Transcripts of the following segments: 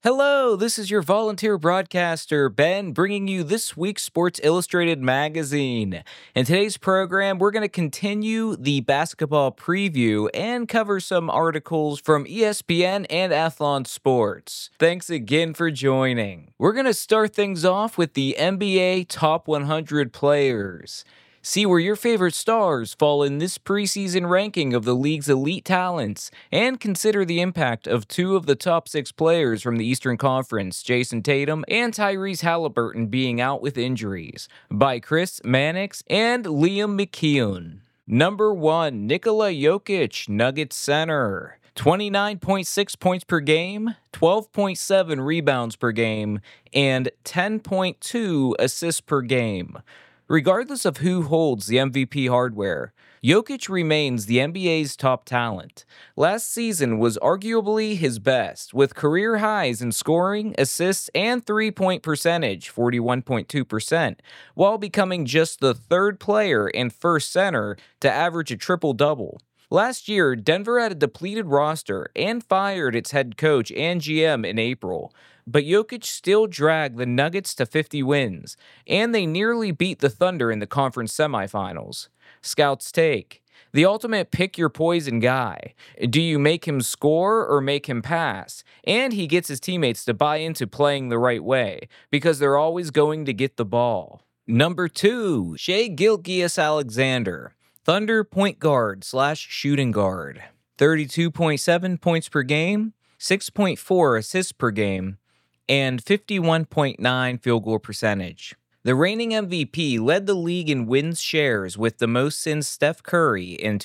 Hello, this is your volunteer broadcaster, Ben, bringing you this week's Sports Illustrated magazine. In today's program, we're going to continue the basketball preview and cover some articles from ESPN and Athlon Sports. Thanks again for joining. We're going to start things off with the NBA Top 100 Players. See where your favorite stars fall in this preseason ranking of the league's elite talents, and consider the impact of two of the top 6 players from the Eastern Conference, Jason Tatum and Tyrese Halliburton, being out with injuries, by Chris Mannix and Liam McKeown. Number 1, Nikola Jokic, Nuggets center. 29.6 points per game, 12.7 rebounds per game, and 10.2 assists per game. Regardless of who holds the MVP hardware, Jokic remains the NBA's top talent. Last season was arguably his best, with career highs in scoring, assists, and three-point percentage, 41.2%, while becoming just the third player and first center to average a triple-double. Last year, Denver had a depleted roster and fired its head coach and GM in April. But Jokic still dragged the Nuggets to 50 wins, and they nearly beat the Thunder in the conference semifinals. Scouts take: the ultimate pick-your-poison guy. Do you make him score or make him pass? And he gets his teammates to buy into playing the right way, because they're always going to get the ball. Number 2, Shai Gilgeous-Alexander, Thunder point guard / shooting guard. 32.7 points per game, 6.4 assists per game, and 51.9 field goal percentage. The reigning MVP led the league in wins shares with the most since Steph Curry in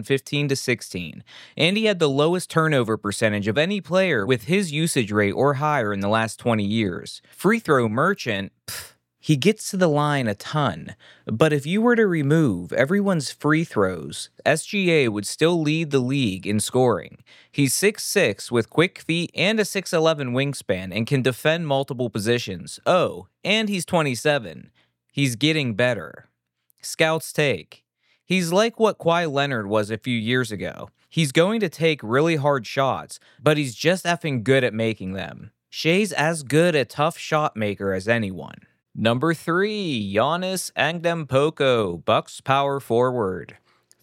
2015-16, and he had the lowest turnover percentage of any player with his usage rate or higher in the last 20 years. Free throw merchant, he gets to the line a ton, but if you were to remove everyone's free throws, SGA would still lead the league in scoring. He's 6'6" with quick feet and a 6'11" wingspan and can defend multiple positions. Oh, and he's 27. He's getting better. Scouts take: he's like what Kawhi Leonard was a few years ago. He's going to take really hard shots, but he's just effing good at making them. Shai's as good a tough shot maker as anyone. Number 3, Giannis Antetokounmpo, Bucks power forward.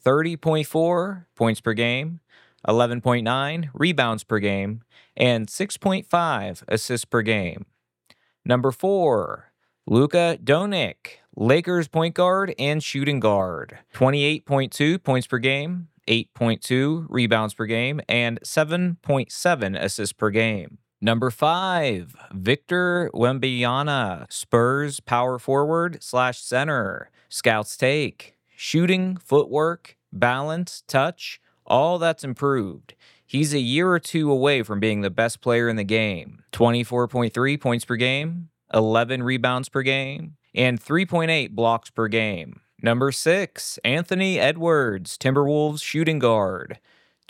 30.4 points per game, 11.9 rebounds per game, and 6.5 assists per game. Number 4, Luka Doncic, Lakers point guard and shooting guard. 28.2 points per game, 8.2 rebounds per game, and 7.7 assists per game. Number 5, Victor Wembanyama, Spurs power forward / center. Scouts take: shooting, footwork, balance, touch, all that's improved. He's a year or two away from being the best player in the game. 24.3 points per game, 11 rebounds per game, and 3.8 blocks per game. Number 6, Anthony Edwards, Timberwolves shooting guard.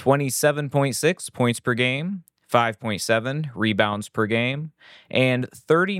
27.6 points per game, 5.7 rebounds per game, and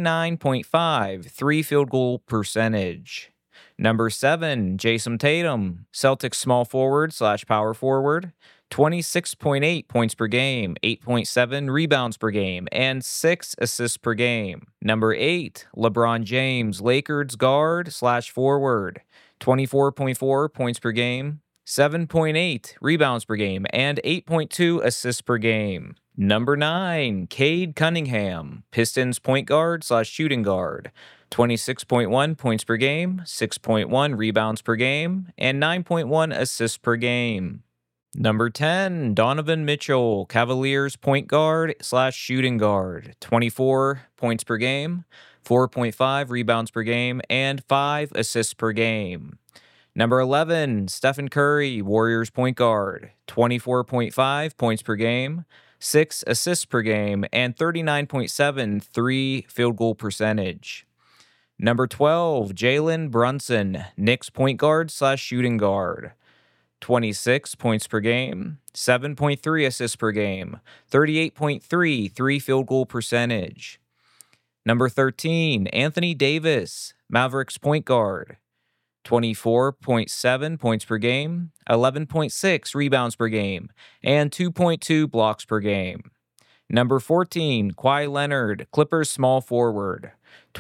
39.5 field goal percentage. Number 7, Jason Tatum, Celtics small forward / power forward. 26.8 points per game, 8.7 rebounds per game, and 6 assists per game. Number 8, LeBron James, Lakers guard / forward. 24.4 points per game, 7.8 rebounds per game, and 8.2 assists per game. Number 9, Cade Cunningham, Pistons point guard / shooting guard. 26.1 points per game, 6.1 rebounds per game, and 9.1 assists per game. Number 10, Donovan Mitchell, Cavaliers point guard / shooting guard. 24 points per game, 4.5 rebounds per game, and 5 assists per game. Number 11, Stephen Curry, Warriors point guard. 24.5 points per game, 6 assists per game, and 39.7 field goal percentage. Number 12, Jalen Brunson, Knicks point guard / shooting guard. 26 points per game, 7.3 assists per game, 38.3 field goal percentage. Number 13, Anthony Davis, Mavericks point guard. 24.7 points per game, 11.6 rebounds per game, and 2.2 blocks per game. Number 14, Kawhi Leonard, Clippers small forward,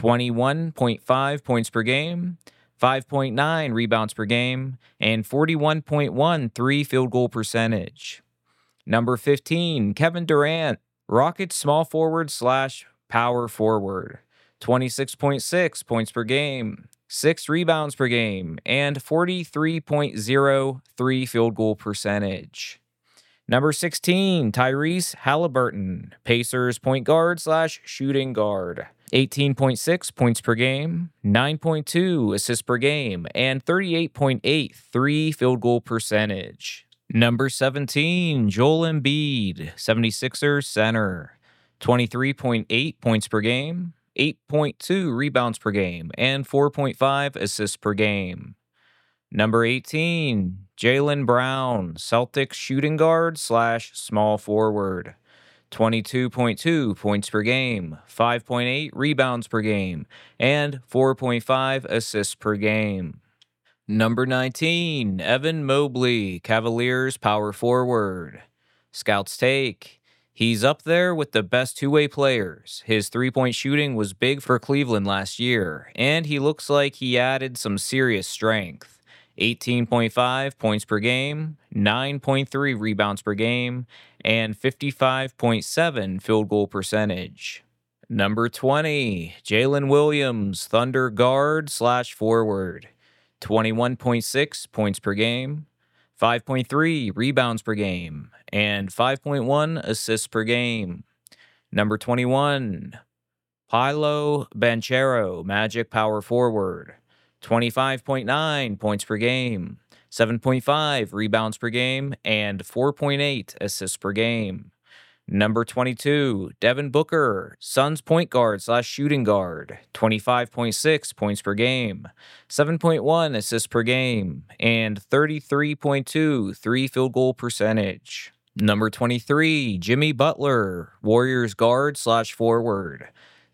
21.5 points per game, 5.9 rebounds per game, and 41.1 field goal percentage. Number 15, Kevin Durant, Rockets small forward slash power forward, 26.6 points per game, 6 rebounds per game, and 43.03 field goal percentage. Number 16, Tyrese Halliburton, Pacers point guard slash shooting guard, 18.6 points per game, 9.2 assists per game, and 38.83 field goal percentage. Number 17, Joel Embiid, 76ers center, 23.8 points per game, 8.2 rebounds per game, and 4.5 assists per game. Number 18, Jaylen Brown, Celtics shooting guard slash small forward, 22.2 points per game, 5.8 rebounds per game, and 4.5 assists per game. Number 19, Evan Mobley, Cavaliers power forward. Scouts take. He's up there with the best two-way players. His three-point shooting was big for Cleveland last year, and he looks like he added some serious strength. 18.5 points per game, 9.3 rebounds per game, and 55.7 field goal percentage. Number 20, Jalen Williams, Thunder guard slash forward, 21.6 points per game, 5.3 rebounds per game, and 5.1 assists per game. Number 21, Paolo Banchero, Magic power forward, 25.9 points per game, 7.5 rebounds per game, and 4.8 assists per game. Number 22, Devin Booker, Suns point guard slash shooting guard, 25.6 points per game, 7.1 assists per game, and 33.2 field goal percentage. Number 23, Jimmy Butler, Warriors guard slash forward,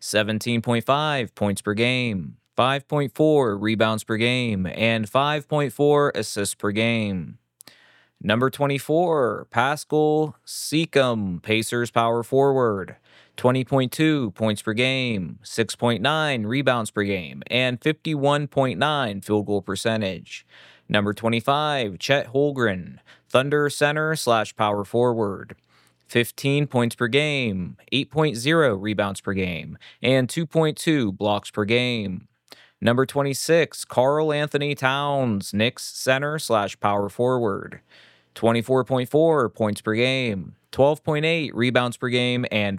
17.5 points per game, 5.4 rebounds per game, and 5.4 assists per game. Number 24, Pascal Siakam, Pacers power forward, 20.2 points per game, 6.9 rebounds per game, and 51.9 field goal percentage. Number 25, Chet Holmgren, Thunder center slash power forward, 15 points per game, 8.0 rebounds per game, and 2.2 blocks per game. Number 26, Karl Anthony Towns, Knicks center slash power forward, 24.4 points per game, 12.8 rebounds per game, and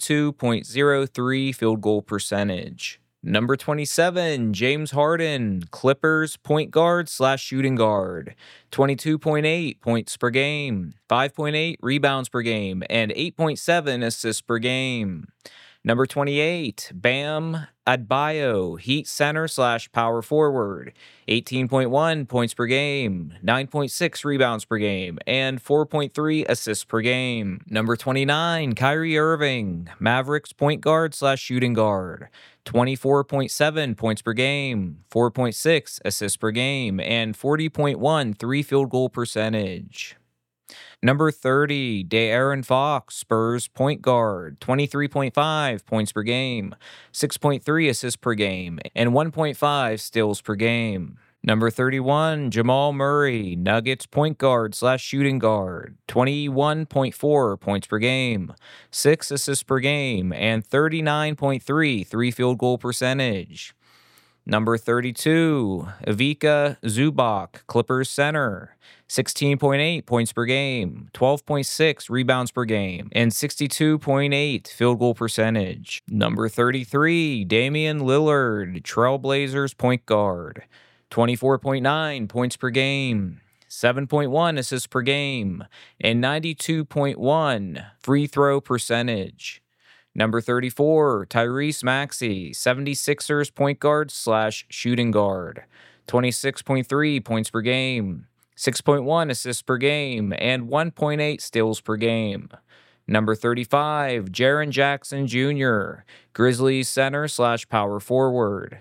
42.03 field goal percentage. Number 27, James Harden, Clippers point guard slash shooting guard, 22.8 points per game, 5.8 rebounds per game, and 8.7 assists per game. Number 28, Bam Adebayo, Heat center slash power forward, 18.1 points per game, 9.6 rebounds per game, and 4.3 assists per game. Number 29, Kyrie Irving, Mavericks point guard slash shooting guard, 24.7 points per game, 4.6 assists per game, and 40.1 field goal percentage. Number 30, De'Aaron Fox, Spurs point guard, 23.5 points per game, 6.3 assists per game, and 1.5 steals per game. Number 31, Jamal Murray, Nuggets point guard slash shooting guard, 21.4 points per game, 6 assists per game, and 39.3 field goal percentage. Number 32, Ivica Zubac, Clippers center, 16.8 points per game, 12.6 rebounds per game, and 62.8 field goal percentage. Number 33, Damian Lillard, Trailblazers point guard, 24.9 points per game, 7.1 assists per game, and 92.1 free throw percentage. Number 34, Tyrese Maxey, 76ers point guard slash shooting guard, 26.3 points per game, 6.1 assists per game, and 1.8 steals per game. Number 35, Jaren Jackson Jr., Grizzlies center slash power forward,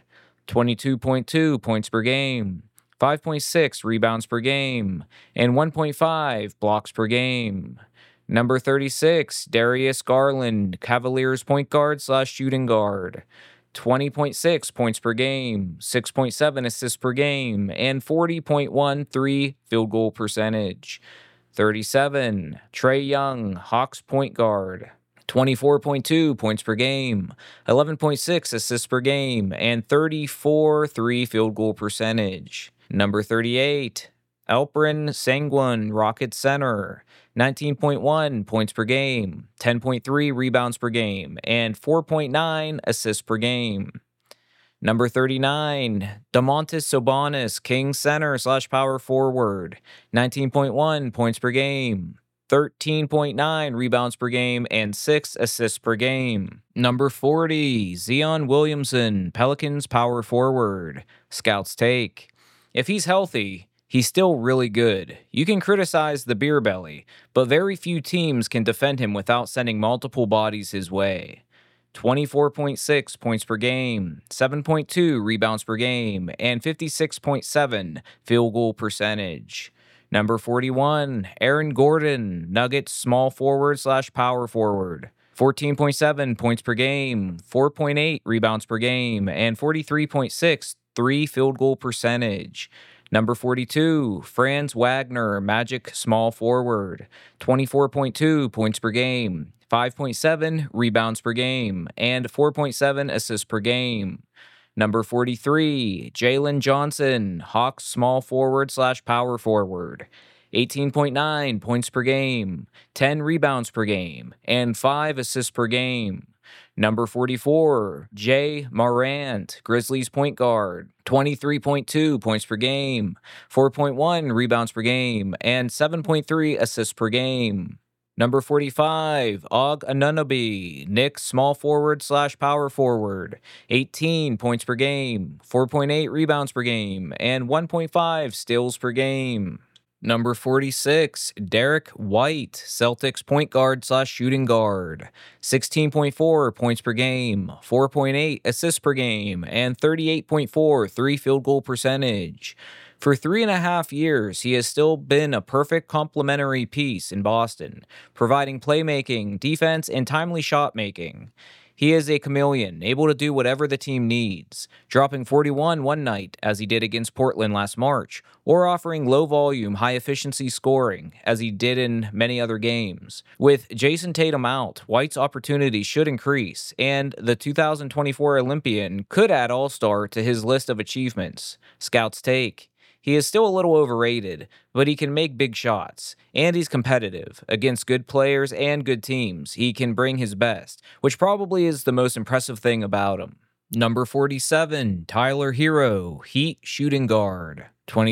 22.2 points per game, 5.6 rebounds per game, and 1.5 blocks per game. Number 36, Darius Garland, Cavaliers point guard / shooting guard. 20.6 points per game, 6.7 assists per game, and 40.13 field goal percentage. 37, Trae Young, Hawks point guard. 24.2 points per game, 11.6 assists per game, and 34.3 field goal percentage. Number 38, Alperen Sengun, Rockets center. 19.1 points per game, 10.3 rebounds per game, and 4.9 assists per game. Number 39, Domantas Sabonis, Kings center / power forward. 19.1 points per game, 13.9 rebounds per game, and 6 assists per game. Number 40, Zion Williamson, Pelicans power forward. Scouts take. If he's healthy, he's still really good. You can criticize the beer belly, but very few teams can defend him without sending multiple bodies his way. 24.6 points per game, 7.2 rebounds per game, and 56.7 field goal percentage. Number 41, Aaron Gordon, Nuggets small forward / power forward. 14.7 points per game, 4.8 rebounds per game, and 43.63 field goal percentage. Number 42, Franz Wagner, Magic small forward. 24.2 points per game, 5.7 rebounds per game, and 4.7 assists per game. Number 43, Jalen Johnson, Hawks small forward / power forward. 18.9 points per game, 10 rebounds per game, and 5 assists per game. Number 44, Jay Morant, Grizzlies point guard. 23.2 points per game, 4.1 rebounds per game, and 7.3 assists per game. Number 45, Og Anunoby, Knicks small forward / power forward. 18 points per game, 4.8 rebounds per game, and 1.5 steals per game. Number 46, Derek White, Celtics point guard / shooting guard. 16.4 points per game, 4.8 assists per game, and 38.43 field goal percentage. For 3.5 years, he has still been a perfect complementary piece in Boston, providing playmaking, defense, and timely shot making. He is a chameleon, able to do whatever the team needs, dropping 41 one night, as he did against Portland last March, or offering low-volume, high-efficiency scoring, as he did in many other games. With Jason Tatum out, White's opportunities should increase, and the 2024 Olympian could add All-Star to his list of achievements. Scouts take. He is still a little overrated, but he can make big shots, and he's competitive. Against good players and good teams, he can bring his best, which probably is the most impressive thing about him. Number 47, Tyler Hero, Heat shooting guard.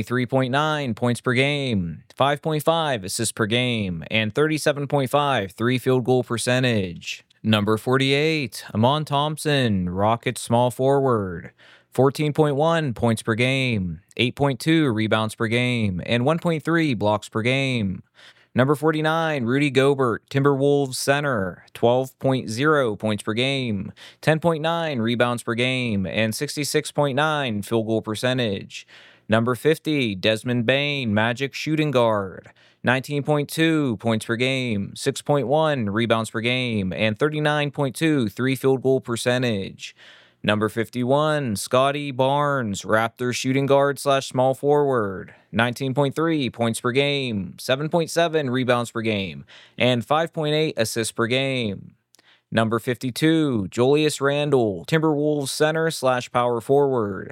23.9 points per game, 5.5 assists per game, and 37.5 field goal percentage. Number 48, Amon Thompson, Rockets small forward. 14.1 points per game, 8.2 rebounds per game, and 1.3 blocks per game. Number 49, Rudy Gobert, Timberwolves center, 12.0 points per game, 10.9 rebounds per game, and 66.9 field goal percentage. Number 50, Desmond Bane, Magic shooting guard, 19.2 points per game, 6.1 rebounds per game, and 39.23 field goal percentage. Number 51, Scotty Barnes, Raptors shooting guard / small forward. 19.3 points per game, 7.7 rebounds per game, and 5.8 assists per game. Number 52, Julius Randle, Timberwolves center / power forward.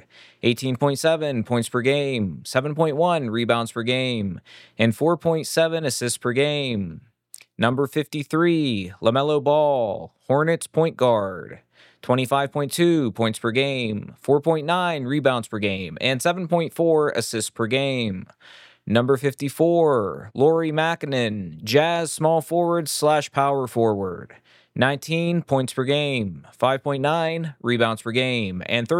18.7 points per game, 7.1 rebounds per game, and 4.7 assists per game. Number 53, LaMelo Ball, Hornets point guard. 25.2 points per game, 4.9 rebounds per game, and 7.4 assists per game. Number 54, Lauri Markkanen, Jazz small forward / power forward. 19 points per game, 5.9 rebounds per game, and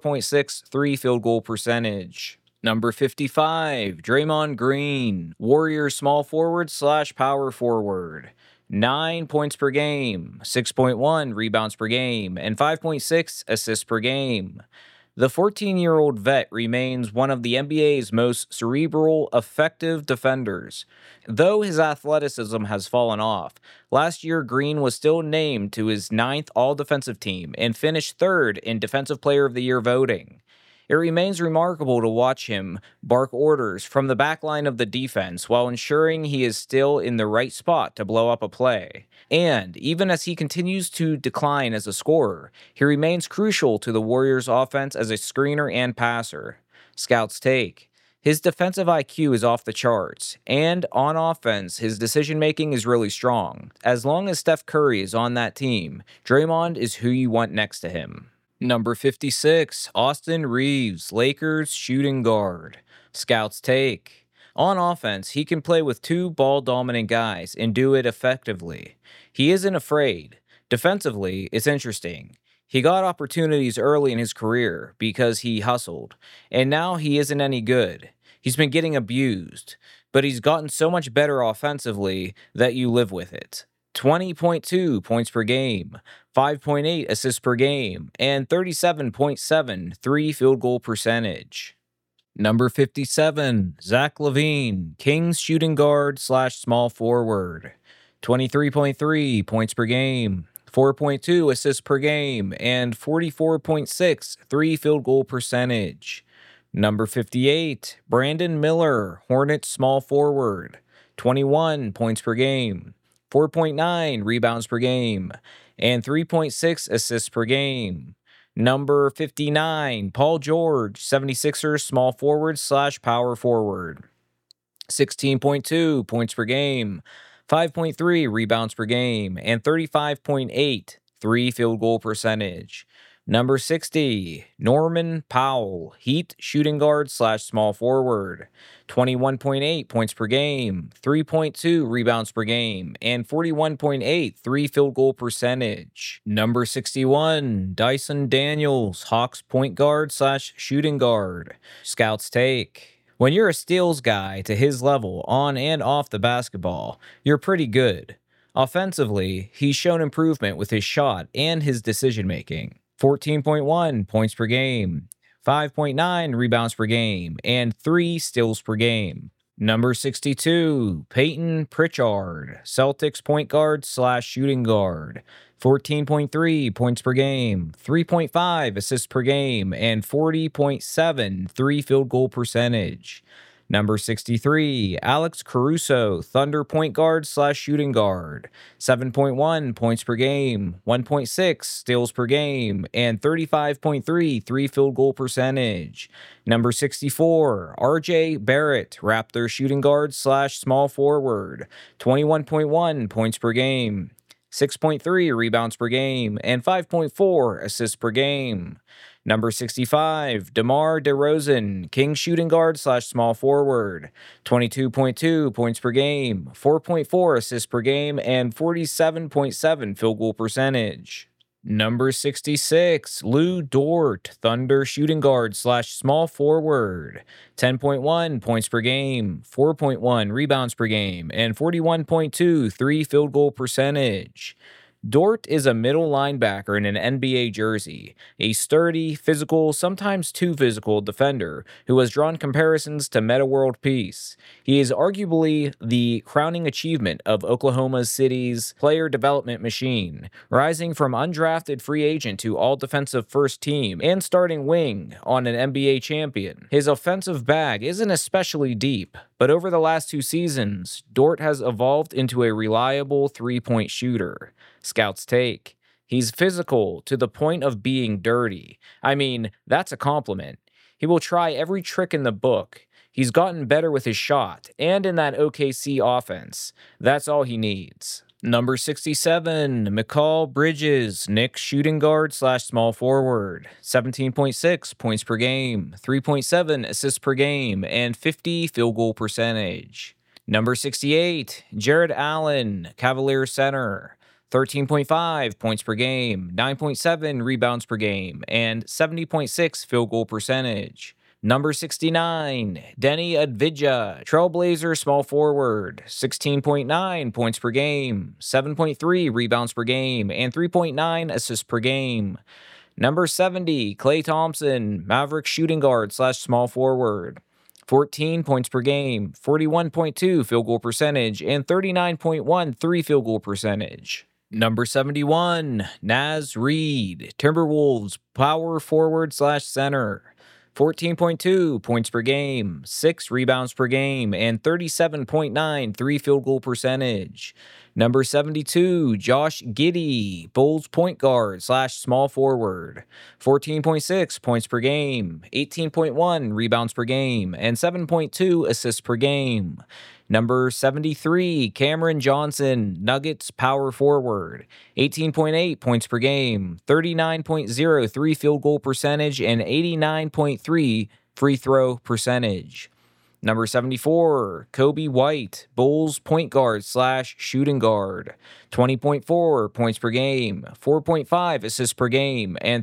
34.63 field goal percentage. Number 55, Draymond Green, Warriors small forward / power forward. 9 points per game, 6.1 rebounds per game, and 5.6 assists per game. The 14-year-old vet remains one of the NBA's most cerebral, effective defenders. Though his athleticism has fallen off, last year Green was still named to his ninth All-Defensive team and finished third in Defensive Player of the Year voting. It remains remarkable to watch him bark orders from the back line of the defense while ensuring he is still in the right spot to blow up a play. And even as he continues to decline as a scorer, he remains crucial to the Warriors' offense as a screener and passer. Scouts take. His defensive IQ is off the charts, and on offense, his decision-making is really strong. As long as Steph Curry is on that team, Draymond is who you want next to him. Number 56, Austin Reaves, Lakers shooting guard. Scouts take. On offense, he can play with two ball-dominant guys and do it effectively. He isn't afraid. Defensively, it's interesting. He got opportunities early in his career because he hustled, and now he isn't any good. He's been getting abused, but he's gotten so much better offensively that you live with it. 20.2 points per game, 5.8 assists per game, and 37.7 field goal percentage. Number 57, Zach LaVine, Kings shooting guard / small forward. 23.3 points per game, 4.2 assists per game, and 44.6 field goal percentage. Number 58, Brandon Miller, Hornets small forward. 21 points per game, 4.9 rebounds per game, and 3.6 assists per game. Number 59, Paul George, 76ers small forward / power forward. 16.2 points per game, 5.3 rebounds per game, and 35.8 field goal percentage. Number 60, Norman Powell, Heat shooting guard / small forward. 21.8 points per game, 3.2 rebounds per game, and 41.8 field goal percentage. Number 61, Dyson Daniels, Hawks point guard / shooting guard. Scouts take. When you're a steals guy to his level on and off the basketball, you're pretty good. Offensively, he's shown improvement with his shot and his decision-making. 14.1 points per game, 5.9 rebounds per game, and 3 steals per game. Number 62, Peyton Pritchard, Celtics point guard / shooting guard. 14.3 points per game, 3.5 assists per game, and 40.7 field goal percentage. Number 63, Alex Caruso, Thunder point guard / shooting guard. 7.1 points per game, 1.6 steals per game, and 35.3 field goal percentage. Number 64, RJ Barrett, Raptor shooting guard / small forward. 21.1 points per game, 6.3 rebounds per game, and 5.4 assists per game. Number 65, DeMar DeRozan, King shooting guard / small forward. 22.2 points per game, 4.4 assists per game, and 47.7 field goal percentage. Number 66, Lou Dort, Thunder shooting guard / small forward. 10.1 points per game, 4.1 rebounds per game, and 41.2 field goal percentage. Dort is a middle linebacker in an NBA jersey, a sturdy, physical, sometimes too physical defender who has drawn comparisons to Metta World Peace. He is arguably the crowning achievement of Oklahoma City's player development machine, rising from undrafted free agent to all-defensive first team and starting wing on an NBA champion. His offensive bag isn't especially deep, but over the last 2 seasons, Dort has evolved into a reliable three-point shooter. Scouts take. He's physical to the point of being dirty. I mean, that's a compliment. He will try every trick in the book. He's gotten better with his shot, and in that OKC offense. That's all he needs. Number 67, Mikal Bridges, Knicks shooting guard / small forward. 17.6 points per game, 3.7 assists per game, and 50 field goal percentage. Number 68, Jared Allen, Cavaliers center. 13.5 points per game, 9.7 rebounds per game, and 70.6 field goal percentage. Number 69, Denny Advidja, Trailblazer small forward, 16.9 points per game, 7.3 rebounds per game, and 3.9 assists per game. Number 70, Klay Thompson, Maverick shooting guard / small forward. 14 points per game, 41.2 field goal percentage, and 39.1 field goal percentage. Number 71, Naz Reid, Timberwolves power forward / center. 14.2 points per game, 6 rebounds per game, and 37.9 field goal percentage. Number 72, Josh Giddey, Bulls point guard / small forward. 14.6 points per game, 18.1 rebounds per game, and 7.2 assists per game. Number 73, Cameron Johnson, Nuggets power forward. 18.8 points per game, 39.03 field goal percentage, and 89.3 free throw percentage. Number 74, Kobe White, Bulls point guard / shooting guard. 20.4 points per game, 4.5 assists per game, and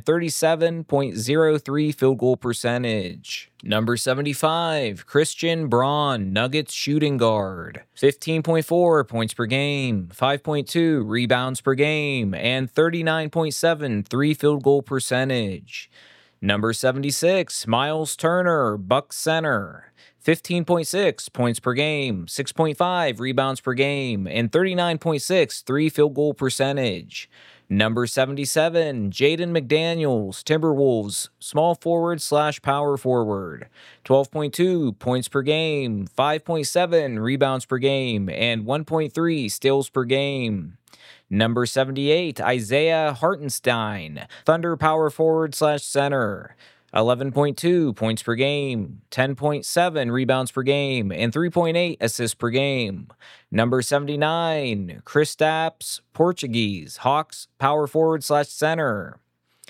37.03 field goal percentage. Number 75, Christian Braun, Nuggets shooting guard. 15.4 points per game, 5.2 rebounds per game, and 39.73 field goal percentage. Number 76, Miles Turner, Bucks center. 15.6 points per game, 6.5 rebounds per game, and 39.63 field goal percentage. Number 77, Jaden McDaniels, Timberwolves, small forward / power forward. 12.2 points per game, 5.7 rebounds per game, and 1.3 steals per game. Number 78, Isaiah Hartenstein, Thunder power forward / center. 11.2 points per game, 10.7 rebounds per game, and 3.8 assists per game. Number 79, Kristaps Portuguese, Hawks power forward / center.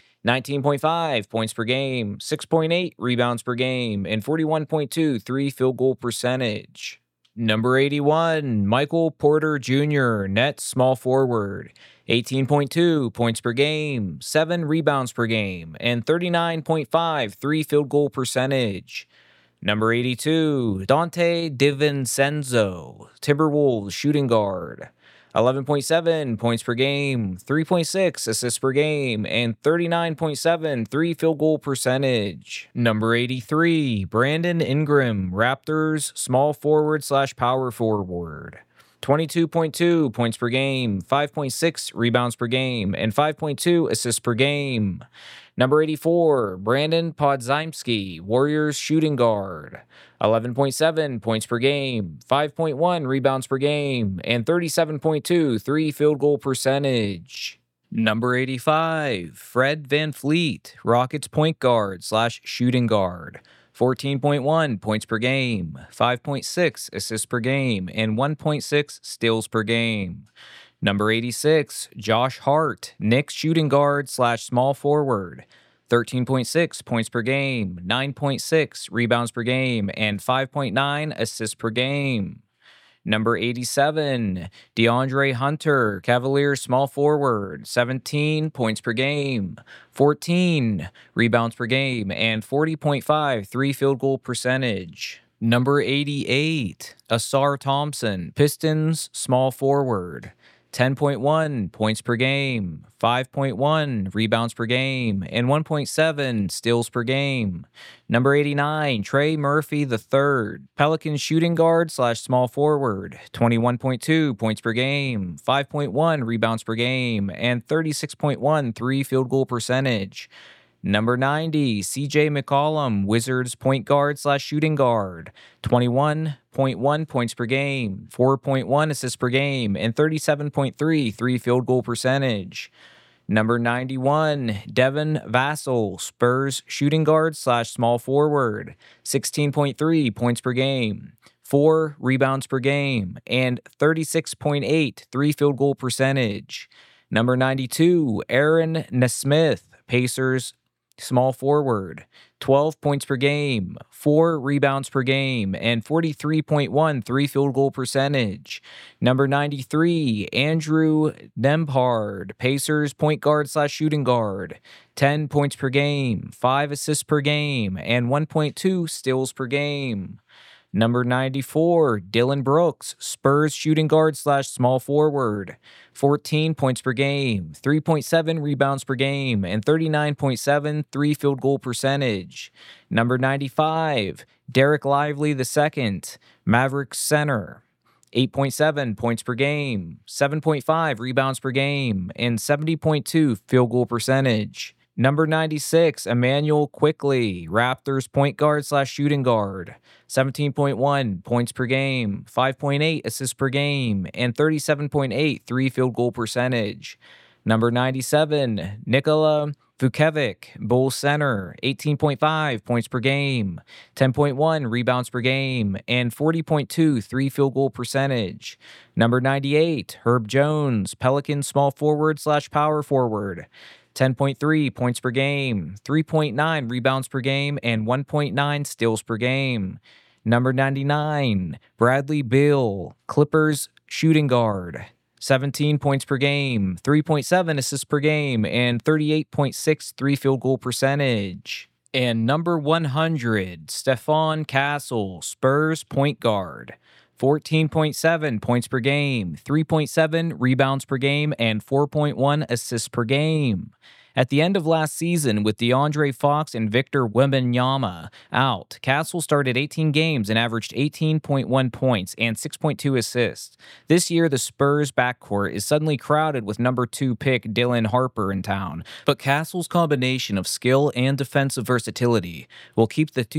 19.5 points per game, 6.8 rebounds per game, and 41.23 field goal percentage. Number 81, Michael Porter Jr., Nets small forward. 18.2 points per game, 7 rebounds per game, and 39.53 field goal percentage. Number 82, Dante DiVincenzo, Timberwolves shooting guard. 11.7 points per game, 3.6 assists per game, and 39.73 field goal percentage. Number 83, Brandon Ingram, Raptors small forward / power forward. 22.2 points per game, 5.6 rebounds per game, and 5.2 assists per game. Number 84, Brandon Podziemski, Warriors shooting guard. 11.7 points per game, 5.1 rebounds per game, and 37.23 field goal percentage. Number 85, Fred VanVleet, Rockets point guard / shooting guard. 14.1 points per game, 5.6 assists per game, and 1.6 steals per game. Number 86, Josh Hart, Knicks shooting guard / small forward. 13.6 points per game, 9.6 rebounds per game, and 5.9 assists per game. Number 87, DeAndre Hunter, Cavaliers small forward, 17 points per game, 14 rebounds per game, and 40.53 field goal percentage. Number 88, Ausar Thompson, Pistons small forward. 10.1 points per game, 5.1 rebounds per game, and 1.7 steals per game. Number 89, Trey Murphy III, Pelicans shooting guard / small forward. 21.2 points per game, 5.1 rebounds per game, and 36.13 field goal percentage. Number 90, CJ McCollum, Wizards point guard / shooting guard. 21.1 points per game, 4.1 assists per game, and 37.33 field goal percentage. Number 91, Devin Vassell, Spurs shooting guard / small forward. 16.3 points per game, 4 rebounds per game, and 36.83 field goal percentage. Number 92, Aaron Nesmith, Pacers small forward. 12 points per game, 4 rebounds per game, and 43.13 field goal percentage. Number 93, Andrew Nembhard, Pacers point guard / shooting guard. 10 points per game, 5 assists per game, and 1.2 steals per game. Number 94, Dylan Brooks, Spurs shooting guard / small forward. 14 points per game, 3.7 rebounds per game, and 39.7 field goal percentage. Number 95, Derek Lively II, Mavericks center. 8.7 points per game, 7.5 rebounds per game, and 70.2 field goal percentage. Number 96, Emmanuel Quickley, Raptors point guard / shooting guard. 17.1 points per game, 5.8 assists per game, and 37.8 field goal percentage. Number 97, Nikola Vucevic, Bulls center, 18.5 points per game, 10.1 rebounds per game, and 40.2 field goal percentage. Number 98, Herb Jones, Pelicans small forward / power forward. 10.3 points per game, 3.9 rebounds per game, and 1.9 steals per game. Number 99, Bradley Beal, Clippers shooting guard. 17 points per game, 3.7 assists per game, and 38.6 field goal percentage. And number 100, Stephon Castle, Spurs point guard. 14.7 points per game, 3.7 rebounds per game, and 4.1 assists per game. At the end of last season, with DeAndre Fox and Victor Wembanyama out, Castle started 18 games and averaged 18.1 points and 6.2 assists. This year, the Spurs backcourt is suddenly crowded with number 2 pick Dylan Harper in town, but Castle's combination of skill and defensive versatility will keep the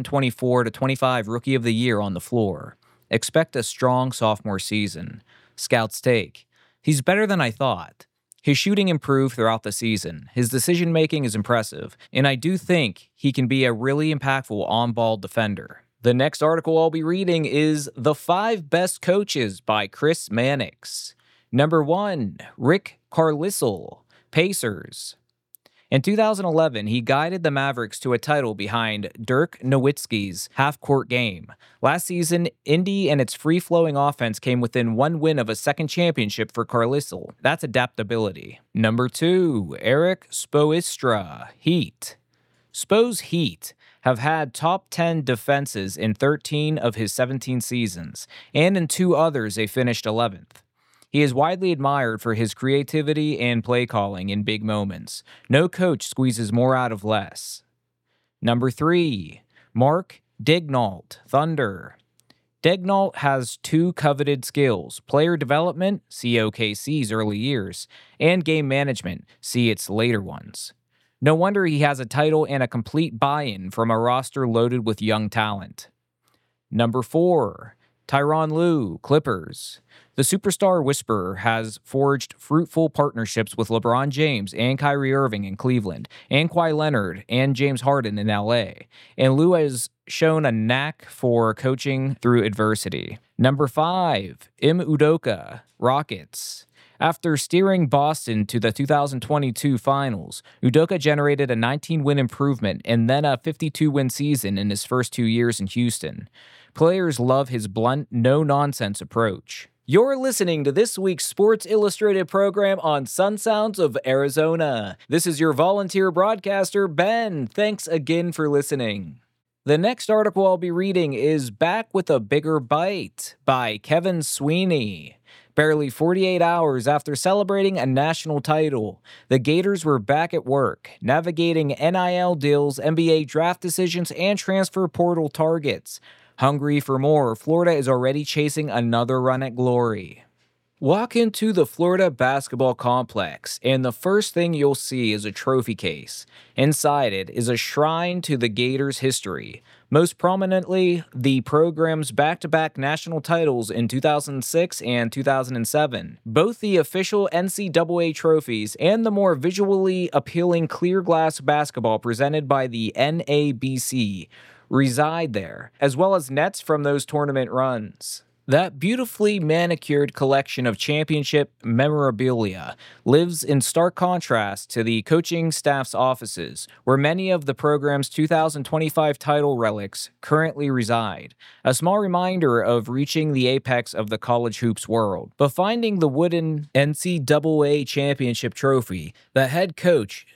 2024-25 Rookie of the Year on the floor. Expect a strong sophomore season. Scouts take. He's better than I thought. His shooting improved throughout the season. His decision-making is impressive, and I do think he can be a really impactful on-ball defender. The next article I'll be reading is The 5 Best Coaches by Chris Mannix. Number 1, Rick Carlisle, Pacers. In 2011, he guided the Mavericks to a title behind Dirk Nowitzki's half-court game. Last season, Indy and its free-flowing offense came within one win of a second championship for Carlisle. That's adaptability. Number 2, Eric Spoelstra, Heat. Spo's Heat have had top 10 defenses in 13 of his 17 seasons, and in 2 others they finished 11th. He is widely admired for his creativity and play calling in big moments. No coach squeezes more out of less. Number 3, Mark Daigneault, Thunder. Daigneault has 2 coveted skills: player development, see OKC's early years, and game management, see its later ones. No wonder he has a title and a complete buy-in from a roster loaded with young talent. Number 4, Tyronn Lue, Clippers. The superstar whisperer has forged fruitful partnerships with LeBron James and Kyrie Irving in Cleveland, and Kawhi Leonard and James Harden in LA. And Lue has shown a knack for coaching through adversity. Number 5, Ime Udoka, Rockets. After steering Boston to the 2022 finals, Udoka generated a 19-win improvement and then a 52-win season in his first 2 years in Houston. Players love his blunt, no-nonsense approach. You're listening to this week's Sports Illustrated program on Sun Sounds of Arizona. This is your volunteer broadcaster, Ben. Thanks again for listening. The next article I'll be reading is Back with a Bigger Bite by Kevin Sweeney. Barely 48 hours after celebrating a national title, the Gators were back at work, navigating NIL deals, NBA draft decisions, and transfer portal targets. Hungry for more, Florida is already chasing another run at glory. Walk into the Florida basketball complex, and the first thing you'll see is a trophy case. Inside it is a shrine to the Gators' history, most prominently the program's back-to-back national titles in 2006 and 2007. Both the official NCAA trophies and the more visually appealing clear glass basketball presented by the NABC reside there, as well as nets from those tournament runs. That beautifully manicured collection of championship memorabilia lives in stark contrast to the coaching staff's offices, where many of the program's 2025 title relics currently reside. A small reminder of reaching the apex of the college hoops world. But finding the wooden NCAA championship trophy, the head coach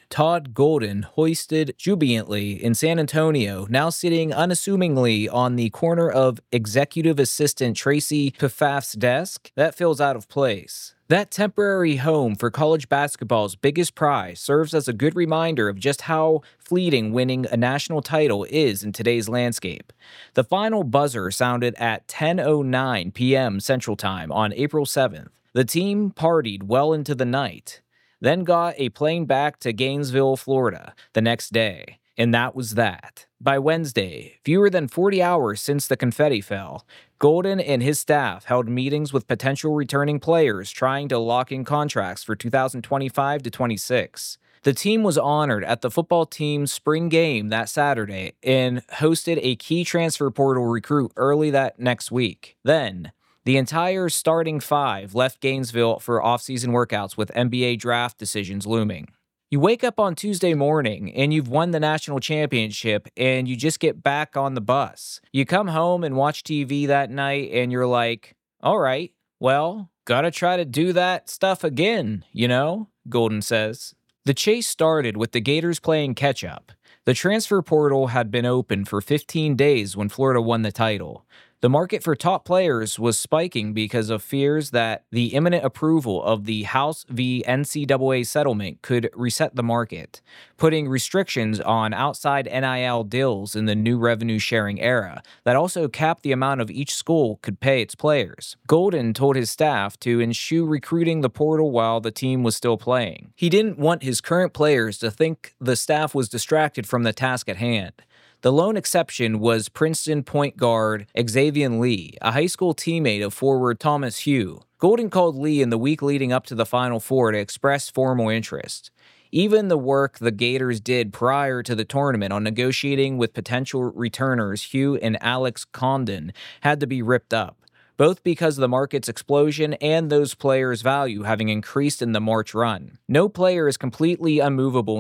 Todd Golden hoisted jubilantly in San Antonio, now sitting unassumingly on the corner of executive assistant Tracy Pfaff's desk. That feels out of place. That temporary home for college basketball's biggest prize serves as a good reminder of just how fleeting winning a national title is in today's landscape. The final buzzer sounded at 10:09 p.m. Central Time on April 7th. The team partied well into the night, then got a plane back to Gainesville, Florida, the next day. And that was that. By Wednesday, fewer than 40 hours since the confetti fell, Golden and his staff held meetings with potential returning players trying to lock in contracts for 2025 to 26. The team was honored at the football team's spring game that Saturday and hosted a key transfer portal recruit early that next week. Then, the entire starting five left Gainesville for off-season workouts with NBA draft decisions looming. You wake up on Tuesday morning and you've won the national championship and you just get back on the bus. You come home and watch TV that night and you're like, all right, well, gotta try to do that stuff again, Golden says. The chase started with the Gators playing catch-up. The transfer portal had been open for 15 days when Florida won the title. The market for top players was spiking because of fears that the imminent approval of the House v. NCAA settlement could reset the market, putting restrictions on outside NIL deals in the new revenue-sharing era that also capped the amount of each school could pay its players. Golden told his staff to eschew recruiting the portal while the team was still playing. He didn't want his current players to think the staff was distracted from the task at hand. The lone exception was Princeton point guard Xavier Lee, a high school teammate of forward Thomas Hugh. Golden called Lee in the week leading up to the Final Four to express formal interest. Even the work the Gators did prior to the tournament on negotiating with potential returners Hugh and Alex Condon had to be ripped up, both because of the market's explosion and those players' value having increased in the March run. No player is completely unmovable in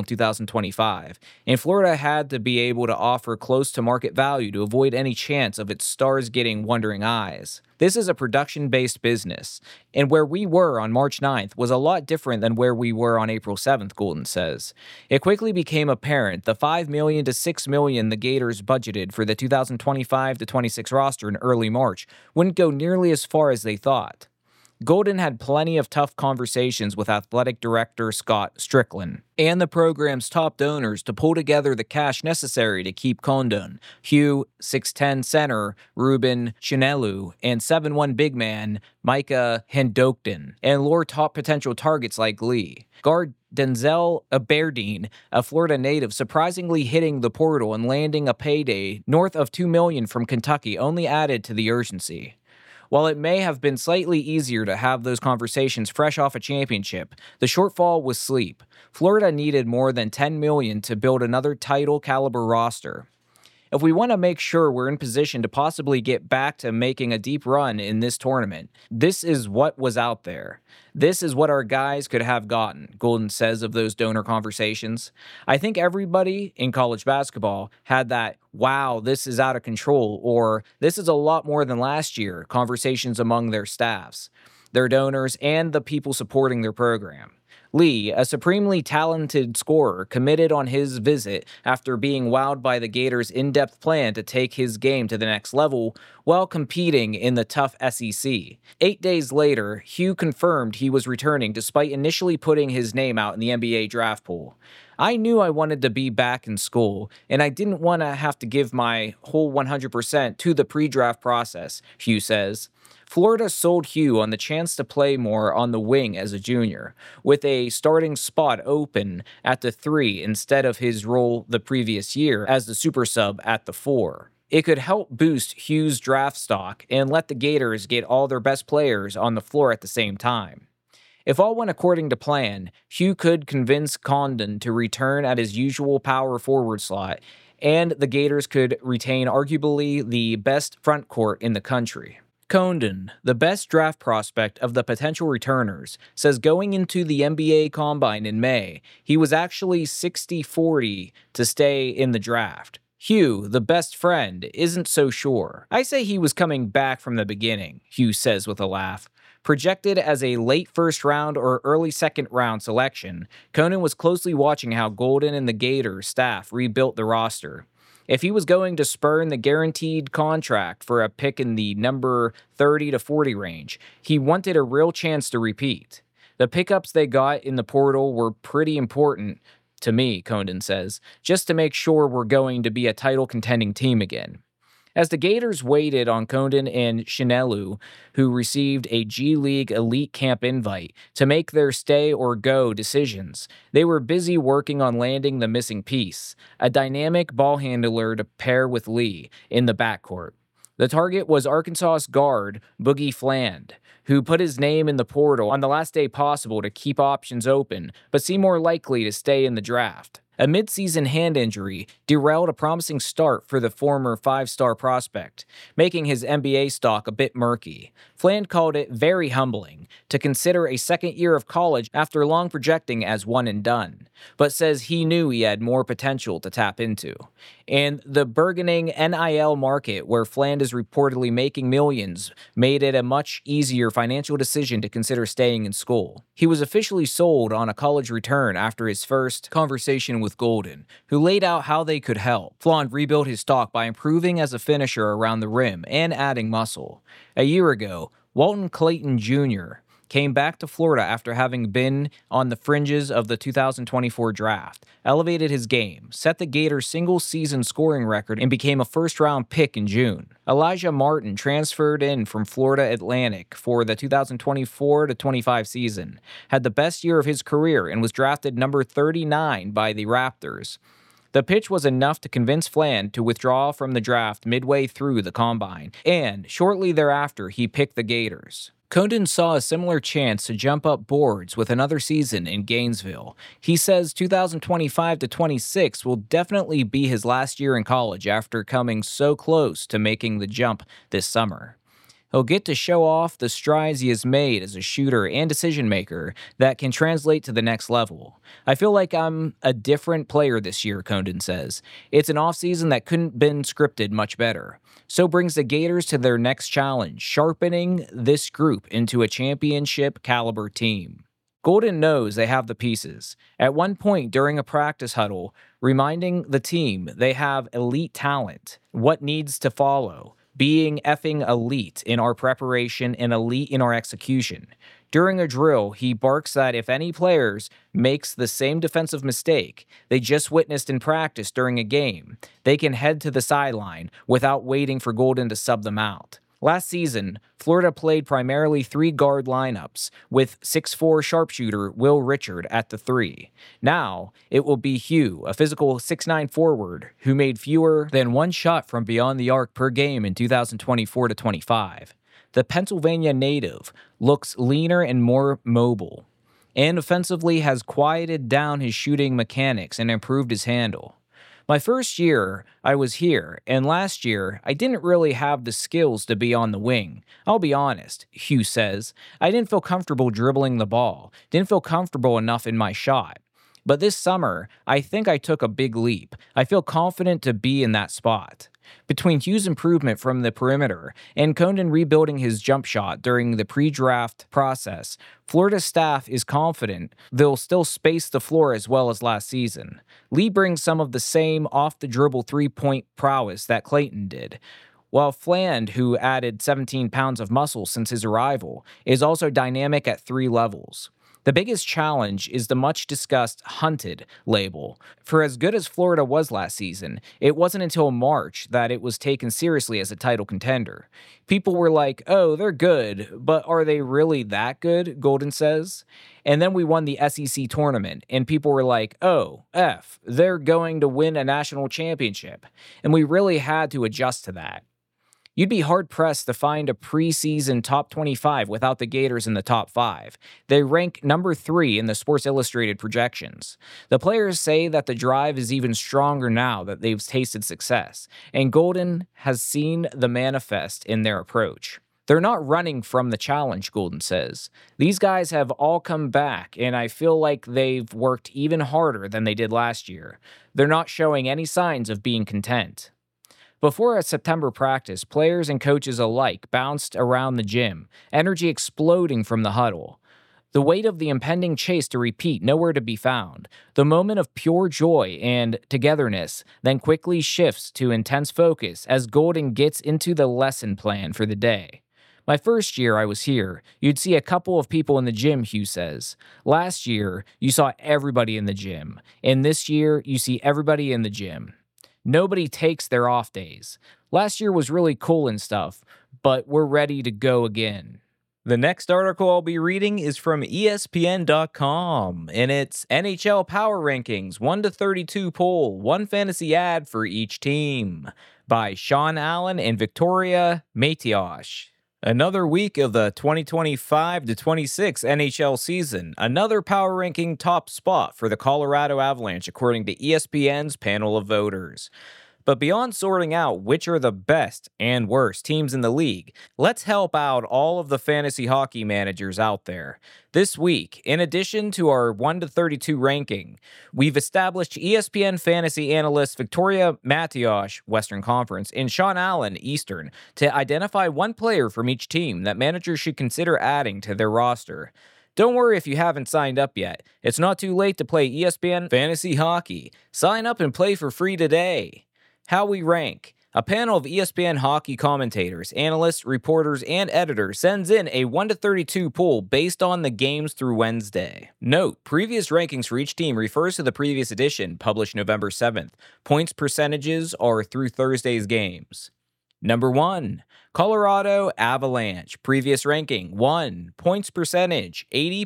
2025, and Florida had to be able to offer close to market value to avoid any chance of its stars getting wandering eyes. This is a production-based business, and where we were on March 9th was a lot different than where we were on April 7th, Golden says. It quickly became apparent the $5 million to $6 million the Gators budgeted for the 2025 to 26 roster in early March wouldn't go nearly as far as they thought. Golden had plenty of tough conversations with athletic director Scott Strickland and the program's top donors to pull together the cash necessary to keep Condon, Hugh, 6'10 center Ruben Chinelu, and 7'1 big man Micah Hendokton, and lure top potential targets like Lee. Guard Denzel Aberdeen, a Florida native, surprisingly hitting the portal and landing a payday north of $2 million from Kentucky only added to the urgency. While it may have been slightly easier to have those conversations fresh off a championship, the shortfall was sleep. Florida needed more than $10 million to build another title-caliber roster. If we want to make sure we're in position to possibly get back to making a deep run in this tournament, this is what was out there. This is what our guys could have gotten, Golden says of those donor conversations. I think everybody in college basketball had that, wow, this is out of control, or this is a lot more than last year, conversations among their staffs, their donors, and the people supporting their program. Lee, a supremely talented scorer, committed on his visit after being wowed by the Gators' in-depth plan to take his game to the next level while competing in the tough SEC. 8 days later, Hugh confirmed he was returning despite initially putting his name out in the NBA draft pool. I knew I wanted to be back in school, and I didn't want to have to give my whole 100% to the pre-draft process, Hugh says. Florida sold Hugh on the chance to play more on the wing as a junior, with a starting spot open at the 3 instead of his role the previous year as the super sub at the 4. It could help boost Hugh's draft stock and let the Gators get all their best players on the floor at the same time. If all went according to plan, Hugh could convince Condon to return at his usual power forward slot, and the Gators could retain arguably the best front court in the country. Condon, the best draft prospect of the potential returners, says going into the NBA Combine in May, he was actually 60-40 to stay in the draft. Hugh, the best friend, isn't so sure. I say he was coming back from the beginning, Hugh says with a laugh. Projected as a late first round or early second round selection, Conan was closely watching how Golden and the Gators staff rebuilt the roster. If he was going to spurn the guaranteed contract for a pick in the number 30 to 40 range, he wanted a real chance to repeat. The pickups they got in the portal were pretty important to me, Condon says, just to make sure we're going to be a title contending team again. As the Gators waited on Condon and Chinelu, who received a G League elite camp invite, to make their stay or go decisions, they were busy working on landing the missing piece, a dynamic ball handler to pair with Lee in the backcourt. The target was Arkansas guard Boogie Fland, who put his name in the portal on the last day possible to keep options open, but seemed more likely to stay in the draft. A midseason hand injury derailed a promising start for the former five-star prospect, making his NBA stock a bit murky. Fland called it very humbling to consider a second year of college after long projecting as one and done, but says he knew he had more potential to tap into. And the burgeoning NIL market, where Fland is reportedly making millions, made it a much easier financial decision to consider staying in school. He was officially sold on a college return after his first conversation with Golden, who laid out how they could help. Fland rebuilt his stock by improving as a finisher around the rim and adding muscle. A year ago, Walton Clayton Jr. came back to Florida after having been on the fringes of the 2024 draft, elevated his game, set the Gators' single-season scoring record, and became a first-round pick in June. Elijah Martin transferred in from Florida Atlantic for the 2024-25 season, had the best year of his career, and was drafted number 39 by the Raptors. The pitch was enough to convince Fland to withdraw from the draft midway through the combine, and shortly thereafter he picked the Gators. Condon saw a similar chance to jump up boards with another season in Gainesville. He says 2025-26 will definitely be his last year in college after coming so close to making the jump this summer. He'll get to show off the strides he has made as a shooter and decision maker that can translate to the next level. I feel like I'm a different player this year, Condon says. It's an offseason that couldn't been scripted much better. So brings the Gators to their next challenge, sharpening this group into a championship caliber team. Golden knows they have the pieces. At one point during a practice huddle, reminding the team they have elite talent, what needs to follow, being effing elite in our preparation and elite in our execution. During a drill, he barks that if any players makes the same defensive mistake they just witnessed in practice during a game, they can head to the sideline without waiting for Golden to sub them out. Last season, Florida played primarily three-guard lineups, with 6'4" sharpshooter Will Richard at the 3. Now, it will be Hugh, a physical 6'9" forward, who made fewer than one shot from beyond the arc per game in 2024-25. The Pennsylvania native looks leaner and more mobile, and offensively has quieted down his shooting mechanics and improved his handle. My first year, I was here, and last year, I didn't really have the skills to be on the wing. I'll be honest, Hugh says. I didn't feel comfortable dribbling the ball, didn't feel comfortable enough in my shot. But this summer, I think I took a big leap. I feel confident to be in that spot. Between Hugh's improvement from the perimeter and Condon rebuilding his jump shot during the pre-draft process, Florida staff is confident they'll still space the floor as well as last season. Lee brings some of the same off-the-dribble three-point prowess that Clayton did, while Fland, who added 17 pounds of muscle since his arrival, is also dynamic at three levels. The biggest challenge is the much-discussed hunted label. For as good as Florida was last season, it wasn't until March that it was taken seriously as a title contender. People were like, oh, they're good, but are they really that good, Golden says? And then we won the SEC tournament, and people were like, oh, they're going to win a national championship. And we really had to adjust to that. You'd be hard-pressed to find a preseason top 25 without the Gators in the top 5. They rank number 3 in the Sports Illustrated projections. The players say that the drive is even stronger now that they've tasted success, and Golden has seen the manifest in their approach. They're not running from the challenge, Golden says. These guys have all come back, and I feel like they've worked even harder than they did last year. They're not showing any signs of being content. Before a September practice, players and coaches alike bounced around the gym, energy exploding from the huddle. The weight of the impending chase to repeat nowhere to be found. The moment of pure joy and togetherness then quickly shifts to intense focus as Golden gets into the lesson plan for the day. My first year I was here, you'd see a couple of people in the gym, Hugh says. Last year, you saw everybody in the gym. And this year, you see everybody in the gym. Nobody takes their off days. Last year was really cool and stuff, but we're ready to go again. The next article I'll be reading is from ESPN.com, and it's NHL Power Rankings 1 to 32 poll, one fantasy ad for each team, by Sean Allen and Victoria Matiosh. Another week of the 2025 to 26 NHL season, another power ranking top spot for the Colorado Avalanche according to ESPN's panel of voters. But beyond sorting out which are the best and worst teams in the league, let's help out all of the fantasy hockey managers out there. This week, in addition to our 1 to 32 ranking, we've established ESPN fantasy analysts Victoria Matiosh, Western Conference, and Sean Allen, Eastern, to identify one player from each team that managers should consider adding to their roster. Don't worry if you haven't signed up yet. It's not too late to play ESPN Fantasy Hockey. Sign up and play for free today. How we rank. A panel of ESPN hockey commentators, analysts, reporters, and editors sends in a 1 to 32 poll based on the games through Wednesday. Note, previous rankings for each team refers to the previous edition, published November 7th. Points percentages are through Thursday's games. Number 1, Colorado Avalanche. Previous ranking, 1. Points percentage,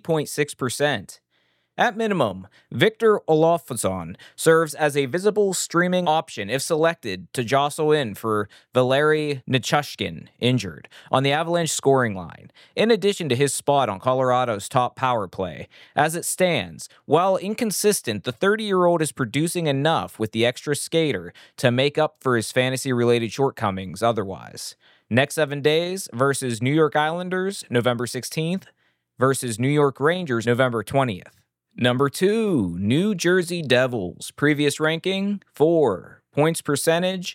80.6%. At minimum, Victor Olofsson serves as a visible streaming option if selected to jostle in for Valeri Nichushkin, injured, on the Avalanche scoring line, in addition to his spot on Colorado's top power play. As it stands, while inconsistent, the 30-year-old is producing enough with the extra skater to make up for his fantasy-related shortcomings otherwise. Next 7 days versus New York Islanders, November 16th, versus New York Rangers, November 20th. Number 2, New Jersey Devils. Previous ranking, 4. Points percentage,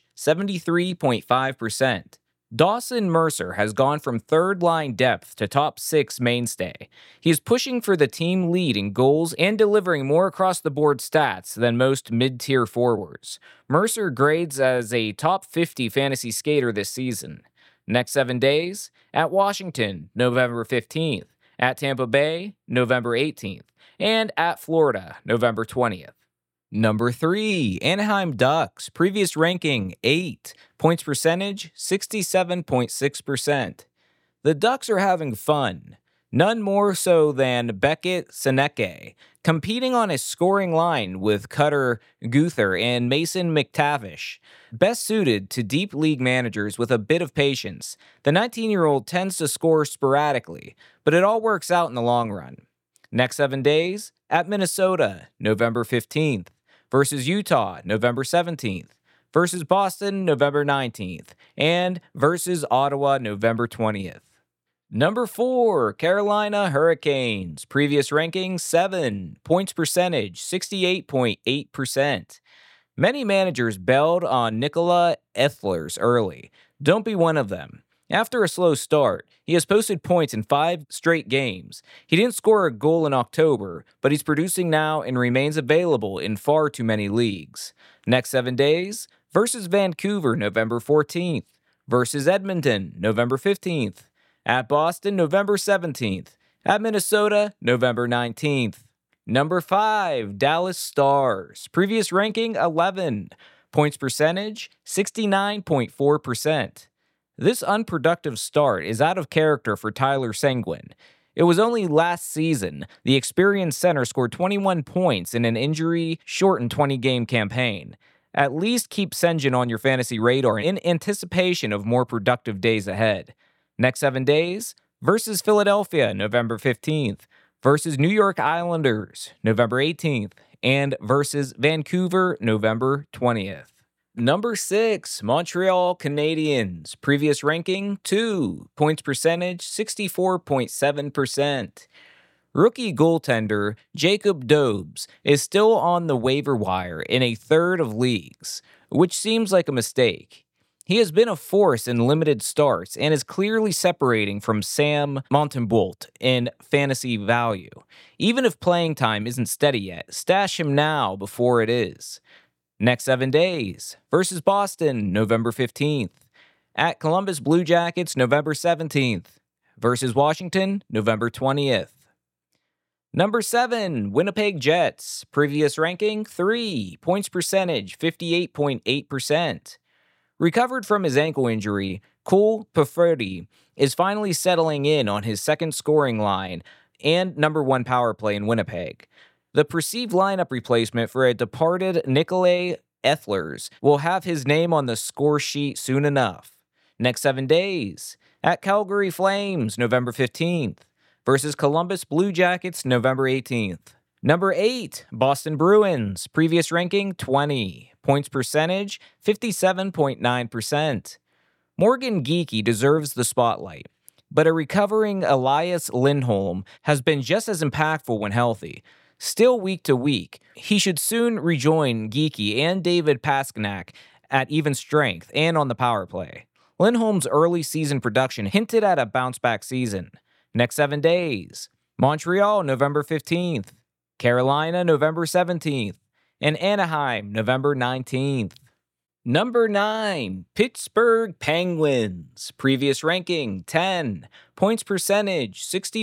73.5%. Dawson Mercer has gone from third-line depth to top 6 mainstay. He is pushing for the team lead in goals and delivering more across-the-board stats than most mid-tier forwards. Mercer grades as a top 50 fantasy skater this season. Next 7 days, at Washington, November 15th. At Tampa Bay, November 18th. And at Florida, November 20th. Number 3, Anaheim Ducks. Previous ranking, 8. Points percentage, 67.6%. The Ducks are having fun. None more so than Beckett Seneke, competing on a scoring line with Cutter Guther and Mason McTavish. Best suited to deep league managers with a bit of patience, the 19-year-old tends to score sporadically, but it all works out in the long run. Next 7 days, at Minnesota, November 15th, versus Utah, November 17th, versus Boston, November 19th, and versus Ottawa, November 20th. Number 4, Carolina Hurricanes. Previous ranking, 7. Points percentage, 68.8%. Many managers bailed on Nikola Ehlers early. Don't be one of them. After a slow start, he has posted points in 5 straight games. He didn't score a goal in October, but he's producing now and remains available in far too many leagues. Next 7 days, versus Vancouver, November 14th, versus Edmonton, November 15th, at Boston, November 17th, at Minnesota, November 19th. Number 5, Dallas Stars. Previous ranking, 11. Points percentage, 69.4%. This unproductive start is out of character for Tyler Seguin. It was only last season the experienced center scored 21 points in an injury-shortened 20-game campaign. At least keep Seguin on your fantasy radar in anticipation of more productive days ahead. Next 7 days, versus Philadelphia, November 15th, versus New York Islanders, November 18th, and versus Vancouver, November 20th. Number 6, Montreal Canadiens. Previous ranking, 2. Points percentage, 64.7%. Rookie goaltender Jacob Dobes is still on the waiver wire in a third of leagues, which seems like a mistake. He has been a force in limited starts and is clearly separating from Sam Montembeault in fantasy value. Even if playing time isn't steady yet, stash him now before it is. Next 7 days versus Boston, November 15th. At Columbus Blue Jackets, November 17th. Versus Washington, November 20th. Number 7, Winnipeg Jets. Previous ranking, 3. Points percentage, 58.8%. Recovered from his ankle injury, Cole Perfetti is finally settling in on his second scoring line and number 1 power play in Winnipeg. The perceived lineup replacement for a departed Nikolai Ehlers will have his name on the score sheet soon enough. Next 7 days, at Calgary Flames, November 15th, versus Columbus Blue Jackets, November 18th. Number 8, Boston Bruins. Previous ranking, 20. Points percentage, 57.9%. Morgan Geekie deserves the spotlight, but a recovering Elias Lindholm has been just as impactful when healthy. Still week to week, he should soon rejoin Geekie and David Pastrnak at even strength and on the power play. Lindholm's early season production hinted at a bounce-back season. Next 7 days, Montreal, November 15th. Carolina, November 17th. And Anaheim, November 19th. Number 9, Pittsburgh Penguins. Previous ranking, 10. Points percentage,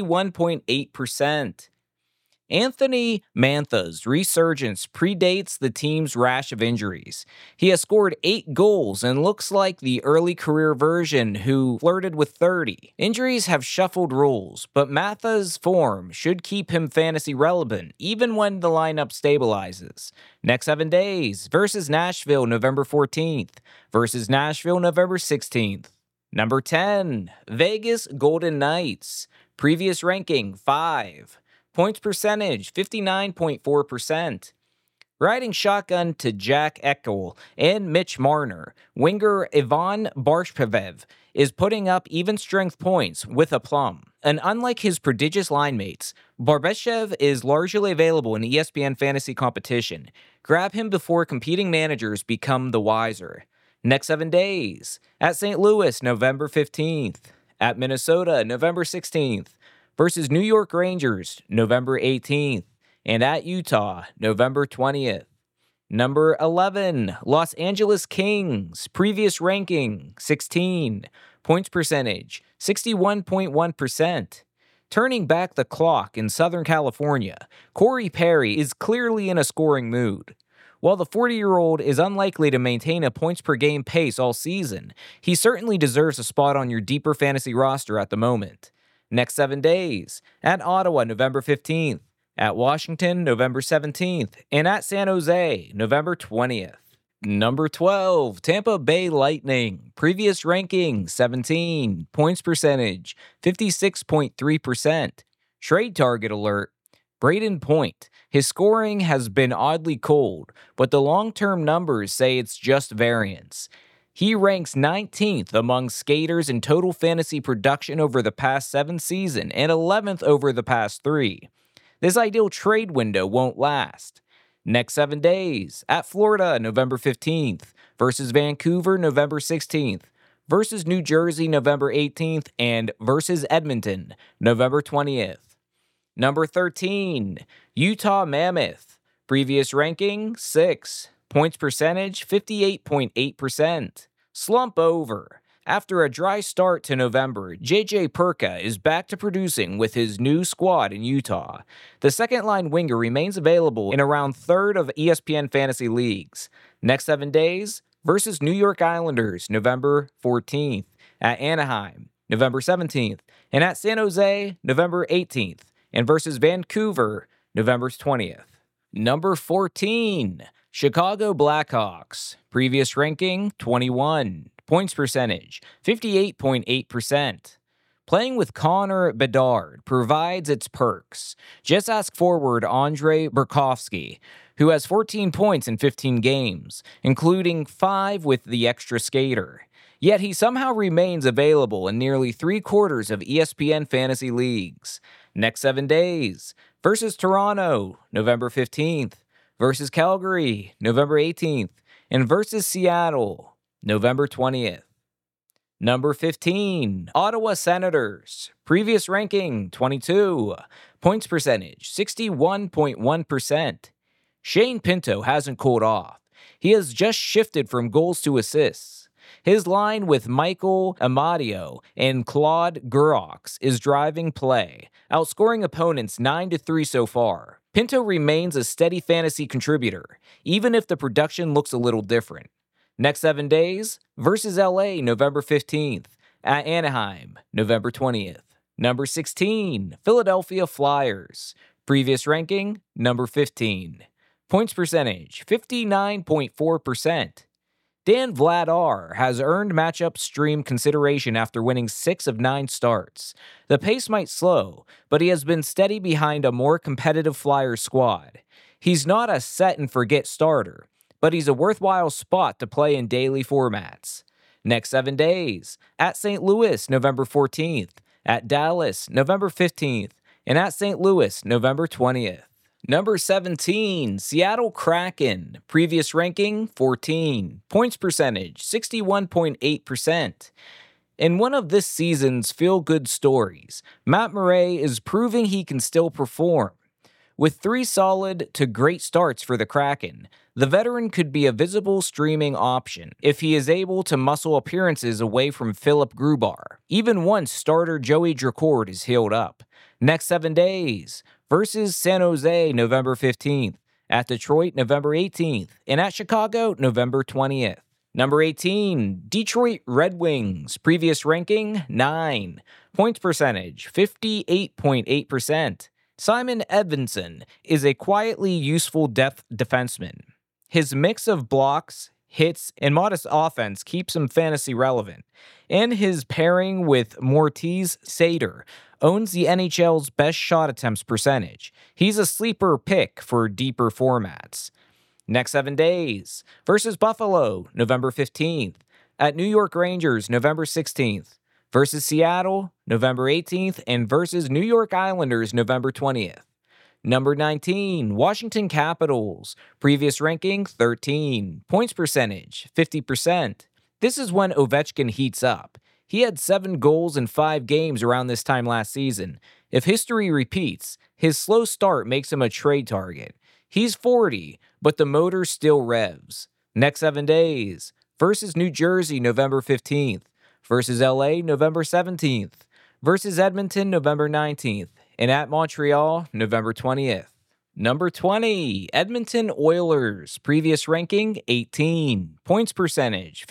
61.8%. Anthony Mantha's resurgence predates the team's rash of injuries. He has scored 8 goals and looks like the early career version who flirted with 30. Injuries have shuffled roles, but Mantha's form should keep him fantasy relevant even when the lineup stabilizes. Next 7 days, versus Nashville, November 14th, versus Nashville, November 16th. Number 10, Vegas Golden Knights. Previous ranking, 5. Points percentage, 59.4%. Riding shotgun to Jack Eichel and Mitch Marner, winger Ivan Barbashev is putting up even-strength points with aplomb. And unlike his prodigious line mates, Barbashev is largely available in ESPN fantasy competition. Grab him before competing managers become the wiser. Next 7 days, at St. Louis, November 15th. At Minnesota, November 16th. Versus New York Rangers, November 18th, and at Utah, November 20th. Number 11, Los Angeles Kings. Previous ranking, 16. Points percentage, 61.1%. Turning back the clock in Southern California, Corey Perry is clearly in a scoring mood. While the 40-year-old is unlikely to maintain a points-per-game pace all season, he certainly deserves a spot on your deeper fantasy roster at the moment. Next 7 days, at Ottawa, November 15th, at Washington, November 17th, and at San Jose, November 20th. Number 12, Tampa Bay Lightning. Previous ranking, 17. Points percentage, 56.3%. Trade target alert, Braden Point. His scoring has been oddly cold, but the long-term numbers say it's just variance. He ranks 19th among skaters in total fantasy production over the past 7 seasons and 11th over the past 3. This ideal trade window won't last. Next 7 days, at Florida, November 15th, versus Vancouver, November 16th, versus New Jersey, November 18th, and versus Edmonton, November 20th. Number 13, Utah Mammoth. Previous ranking, 6. Points percentage, 58.8%. Slump over. After a dry start to November, JJ Perka is back to producing with his new squad in Utah. The second-line winger remains available in around third of ESPN fantasy leagues. Next 7 days, versus New York Islanders, November 14th, at Anaheim, November 17th, and at San Jose, November 18th, and versus Vancouver, November 20th. Number 14, Chicago Blackhawks. Previous ranking, 21. Points percentage, 58.8%. Playing with Connor Bedard provides its perks. Just ask forward Andre Burakovsky, who has 14 points in 15 games, including 5 with the extra skater. Yet he somehow remains available in nearly 3/4 of ESPN fantasy leagues. Next 7 days, versus Toronto, November 15th, versus Calgary, November 18th, and versus Seattle, November 20th. Number 15, Ottawa Senators. Previous ranking, 22. Points percentage, 61.1%. Shane Pinto hasn't cooled off. He has just shifted from goals to assists. His line with Michael Amadio and Claude Gurox is driving play, outscoring opponents 9-3 so far. Pinto remains a steady fantasy contributor, even if the production looks a little different. Next 7 days, versus LA, November 15th. At Anaheim, November 20th. Number 16, Philadelphia Flyers. Previous ranking, number 15. Points percentage, 59.4%. Dan Vladar has earned matchup stream consideration after winning 6 of 9 starts. The pace might slow, but he has been steady behind a more competitive Flyers squad. He's not a set-and-forget starter, but he's a worthwhile spot to play in daily formats. Next 7 days, at St. Louis, November 14th, at Dallas, November 15th, and at St. Louis, November 20th. Number 17, Seattle Kraken. Previous ranking, 14. Points percentage, 61.8%. In one of this season's feel-good stories, Matt Murray is proving he can still perform. With 3 solid to great starts for the Kraken, the veteran could be a visible streaming option if he is able to muscle appearances away from Philip Grubauer, even once starter Joey Droucourt is healed up. Next 7 days, versus San Jose, November 15th, at Detroit, November 18th, and at Chicago, November 20th. Number 18, Detroit Red Wings. Previous ranking, 9. Points percentage, 58.8%. Simon Edvinsson is a quietly useful depth defenseman. His mix of blocks, hits, and modest offense keeps him fantasy relevant, and his pairing with Moritz Seider owns the NHL's best shot attempts percentage. He's a sleeper pick for deeper formats. Next 7 days, versus Buffalo, November 15th, at New York Rangers, November 16th, versus Seattle, November 18th, and versus New York Islanders, November 20th. Number 19, Washington Capitals. Previous ranking, 13. Points percentage, 50%. This is when Ovechkin heats up. He had 7 goals in 5 games around this time last season. If history repeats, his slow start makes him a trade target. He's 40, but the motor still revs. Next 7 days, versus New Jersey, November 15th. Versus LA, November 17th, versus Edmonton, November 19th, and at Montreal, November 20th. Number 20, Edmonton Oilers. Previous ranking, 18. Points percentage,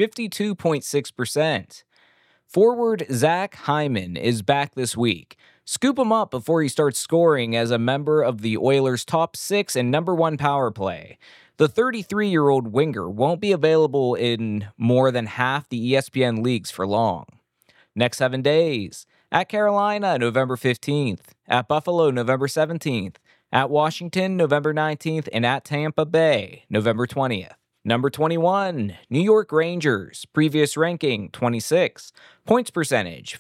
52.6%. Forward Zach Hyman is back this week. Scoop him up before he starts scoring as a member of the Oilers' top 6 and number 1 power play. The 33-year-old winger won't be available in more than half the ESPN leagues for long. Next 7 days, at Carolina, November 15th, at Buffalo, November 17th, at Washington, November 19th, and at Tampa Bay, November 20th. Number 21, New York Rangers. Previous ranking, 26. Points percentage,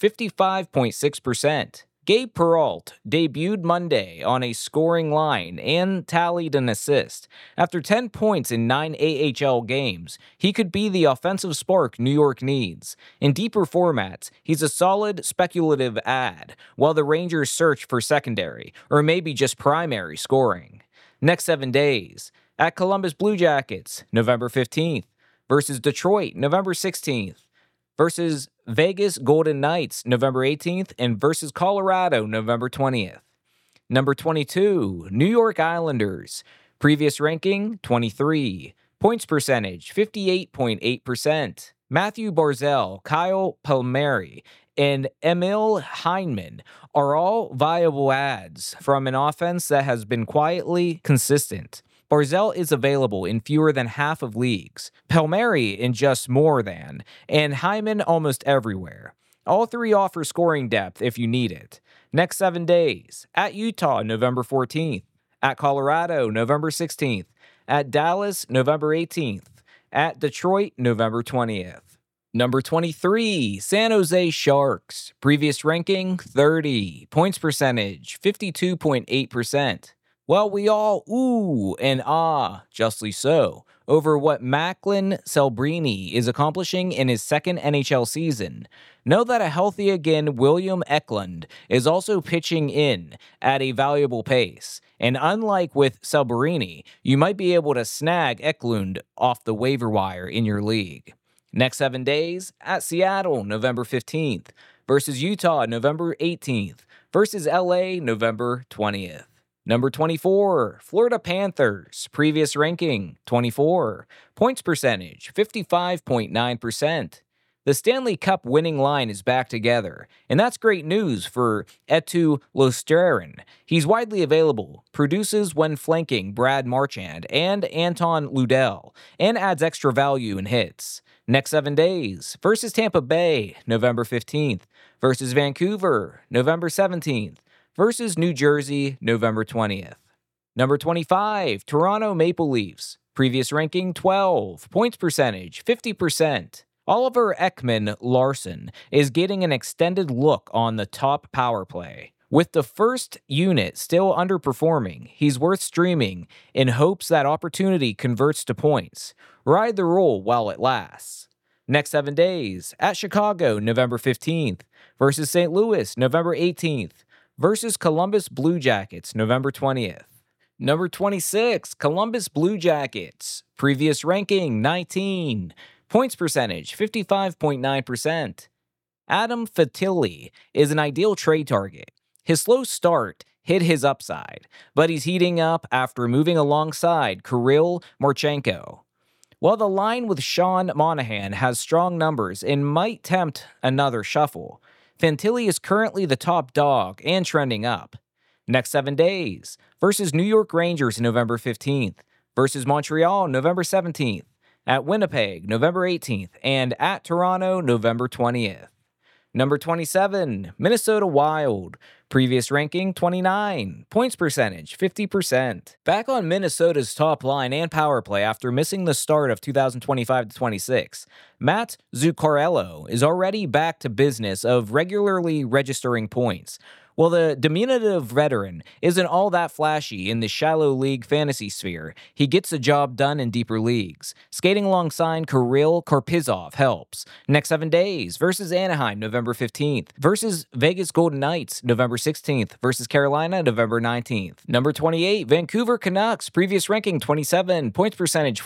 55.6%. Gabe Perreault debuted Monday on a scoring line and tallied an assist. After 10 points in 9 AHL games, he could be the offensive spark New York needs. In deeper formats, he's a solid speculative add, while the Rangers search for secondary, or maybe just primary scoring. Next 7 days, at Columbus Blue Jackets, November 15th, versus Detroit, November 16th, versus Vegas Golden Knights, November 18th, and versus Colorado, November 20th. Number 22, New York Islanders. Previous ranking, 23. Points percentage, 58.8%. Matthew Barzal, Kyle Palmieri, and Emil Heineman are all viable adds from an offense that has been quietly consistent. Barzal is available in fewer than half of leagues, Palmieri in just more than, and Hyman almost everywhere. All 3 offer scoring depth if you need it. Next 7 days, at Utah, November 14th, at Colorado, November 16th, at Dallas, November 18th, at Detroit, November 20th. Number 23, San Jose Sharks. Previous ranking, 30. Points percentage, 52.8%. Well, we all ooh and ah, justly so, over what Macklin Celebrini is accomplishing in his second NHL season. Know that a healthy again William Eklund is also pitching in at a valuable pace. And unlike with Celebrini, you might be able to snag Eklund off the waiver wire in your league. Next 7 days, at Seattle, November 15th, versus Utah, November 18th, versus LA, November 20th. Number 24, Florida Panthers. Previous ranking, 24. Points percentage, 55.9%. The Stanley Cup winning line is back together, and that's great news for Eetu Luostarinen. He's widely available, produces when flanking Brad Marchand and Anton Lundell, and adds extra value in hits. Next 7 days, versus Tampa Bay, November 15th, versus Vancouver, November 17th, versus New Jersey, November 20th. Number 25, Toronto Maple Leafs. Previous ranking, 12. Points percentage, 50%. Oliver Ekman-Larsson is getting an extended look on the top power play. With the first unit still underperforming, he's worth streaming in hopes that opportunity converts to points. Ride the roll while it lasts. Next 7 days, at Chicago, November 15th, versus St. Louis, November 18th, versus Columbus Blue Jackets, November 20th. Number 26, Columbus Blue Jackets. Previous ranking, 19. Points percentage, 55.9%. Adam Fantilli is an ideal trade target. His slow start hit his upside, but he's heating up after moving alongside Kirill Marchenko. While the line with Sean Monahan has strong numbers and might tempt another shuffle, Fantilli is currently the top dog and trending up. Next 7 days, versus New York Rangers, November 15th, versus Montreal, November 17th, at Winnipeg, November 18th, and at Toronto, November 20th. Number 27, Minnesota Wild. Previous ranking, 29. Points percentage, 50%. Back on Minnesota's top line and power play after missing the start of 2025-26, Matt Zuccarello is already back to business of regularly registering points. While the diminutive veteran isn't all that flashy in the shallow league fantasy sphere, he gets the job done in deeper leagues. Skating alongside Kirill Kaprizov helps. Next 7 days, versus Anaheim, November 15th, versus Vegas Golden Knights, November 16th, versus Carolina, November 19th. Number 28, Vancouver Canucks. Previous ranking, 27. Points percentage,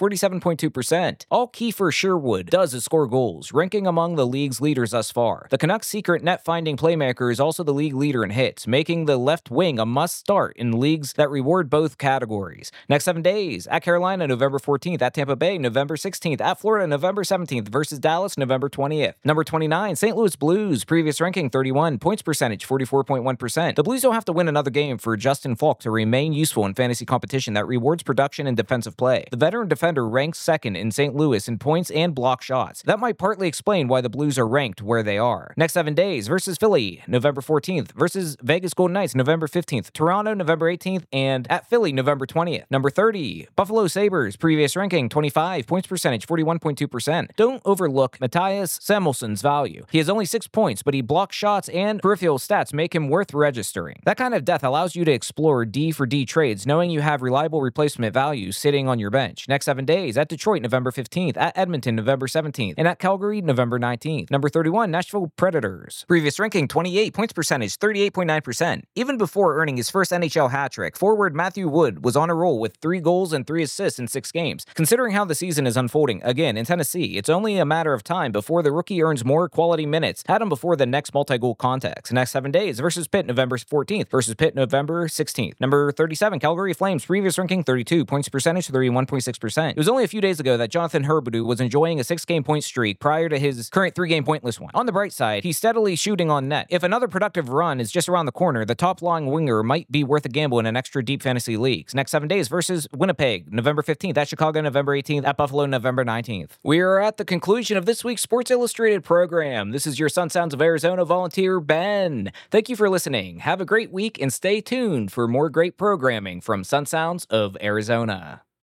47.2%. All Kiefer Sherwood does is score goals, ranking among the league's leaders thus far. The Canucks' secret net-finding playmaker is also the league leader in hits, making the left wing a must-start in leagues that reward both categories. Next 7 days, at Carolina, November 14th, at Tampa Bay, November 16th, at Florida, November 17th, versus Dallas, November 20th. Number 29, St. Louis Blues. Previous ranking, 31. Points percentage, 44.1%. The Blues don't have to win another game for Justin Falk to remain useful in fantasy competition that rewards production and defensive play. The veteran defender ranks second in St. Louis in points and block shots. That might partly explain why the Blues are ranked where they are. Next 7 days, versus Philly, November 14th, versus Vegas Golden Knights, November 15th, Toronto, November 18th, and at Philly, November 20th. Number 30, Buffalo Sabres. Previous ranking, 25. Points percentage, 41.2%. Don't overlook Matthias Samuelsson's value. He has only 6 points, but he blocks shots and peripheral stats make him worth registering. That kind of depth allows you to explore D for D trades, knowing you have reliable replacement value sitting on your bench. Next 7 days, at Detroit, November 15th, at Edmonton, November 17th, and at Calgary, November 19th. Number 31, Nashville Predators. Previous ranking, 28. Points percentage, 38.9%. Even before earning his first NHL hat trick, forward Matthew Wood was on a roll with 3 goals and 3 assists in 6 games. Considering how the season is unfolding, again, in Tennessee, it's only a matter of time before the rookie earns more quality minutes. Had him before the next multi-goal contest. Next 7 days, versus Pitt, November 14th, versus Pitt, November 16th. Number 37, Calgary Flames. Previous ranking, 32. Points percentage, 31.6%. It was only a few days ago that Jonathan Huberdeau was enjoying a 6-game point streak prior to his current 3-game pointless one. On the bright side, he's steadily shooting on net. If another productive run is just around the corner, the top-line winger might be worth a gamble in an extra deep fantasy leagues. Next 7 days, versus Winnipeg, November 15th, at Chicago, November 18th, at Buffalo, November 19th. We are at the conclusion of this week's Sports Illustrated program. This is your Sun Sounds of Arizona volunteer, Ben. Thank you for listening. Have a great week and stay tuned for more great programming from Sun Sounds of Arizona.